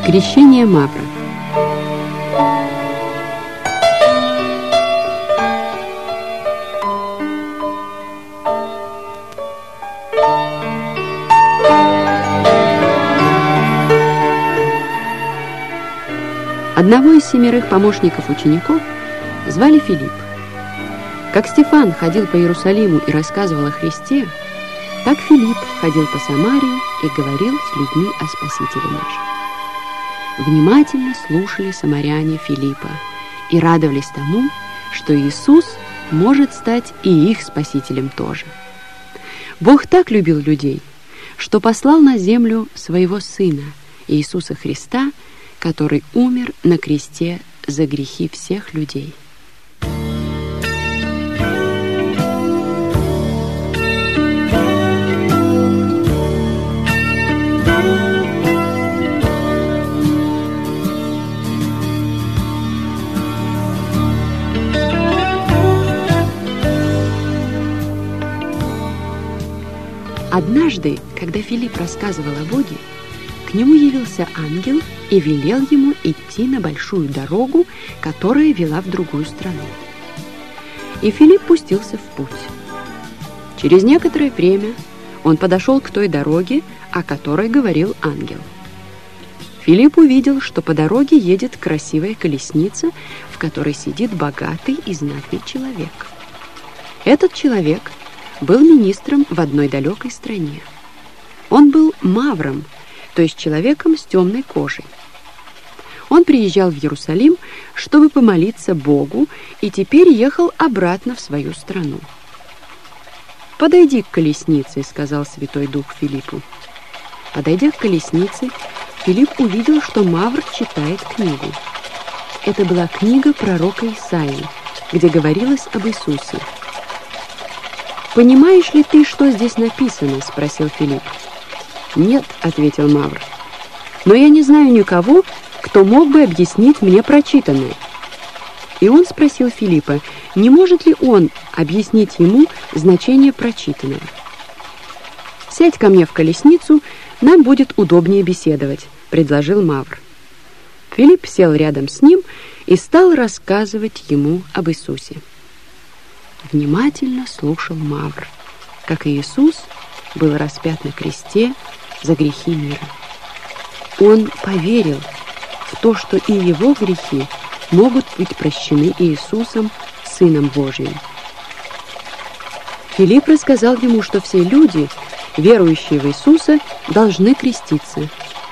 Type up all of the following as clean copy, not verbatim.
Крещение Мавра. Одного из 7 помощников учеников звали Филипп. Как Стефан ходил по Иерусалиму и рассказывал о Христе, так Филипп ходил по Самарии и говорил с людьми о Спасителе нашем. Внимательно слушали самаряне Филиппа и радовались тому, что Иисус может стать и их Спасителем тоже. Бог так любил людей, что послал на землю своего Сына, Иисуса Христа, который умер на кресте за грехи всех людей. Однажды, когда Филипп рассказывал о Боге, к нему явился ангел и велел ему идти на большую дорогу, которая вела в другую страну. И Филипп пустился в путь. Через некоторое время он подошел к той дороге, о которой говорил ангел. Филипп увидел, что по дороге едет красивая колесница, в которой сидит богатый и знатный человек. Этот человек был министром в одной далекой стране. Он был мавром, то есть человеком с темной кожей. Он приезжал в Иерусалим, чтобы помолиться Богу, и теперь ехал обратно в свою страну. «Подойди к колеснице», — сказал Святой Дух Филиппу. Подойдя к колеснице, Филипп увидел, что мавр читает книгу. Это была книга пророка Исаии, где говорилось об Иисусе. «Понимаешь ли ты, что здесь написано?» — спросил Филипп. «Нет», — ответил мавр, — «но я не знаю никого, кто мог бы объяснить мне прочитанное». И он спросил Филиппа, не может ли он объяснить ему значение прочитанного. «Сядь ко мне в колесницу, нам будет удобнее беседовать», — предложил мавр. Филипп сел рядом с ним и стал рассказывать ему об Иисусе. Внимательно слушал мавр, как Иисус был распят на кресте за грехи мира. Он поверил в то, что и его грехи могут быть прощены Иисусом, Сыном Божьим. Филипп рассказал ему, что все люди, верующие в Иисуса, должны креститься.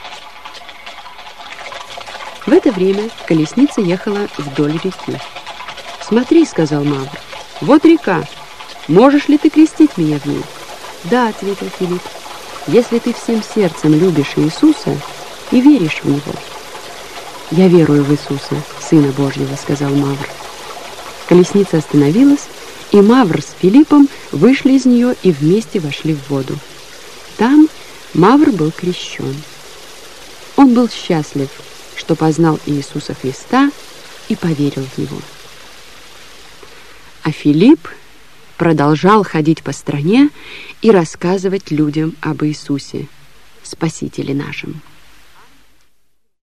В это время колесница ехала вдоль реки. «Смотри», — сказал мавр, — «вот река. Можешь ли ты крестить меня в ней?» «Да», — ответил Филипп, — «если ты всем сердцем любишь Иисуса и веришь в Него». «Я верую в Иисуса, Сына Божьего», — сказал мавр. Колесница остановилась, и мавр с Филиппом вышли из нее и вместе вошли в воду. Там мавр был крещен. Он был счастлив, что познал Иисуса Христа и поверил в Него. А Филипп продолжал ходить по стране и рассказывать людям об Иисусе, Спасителе нашем.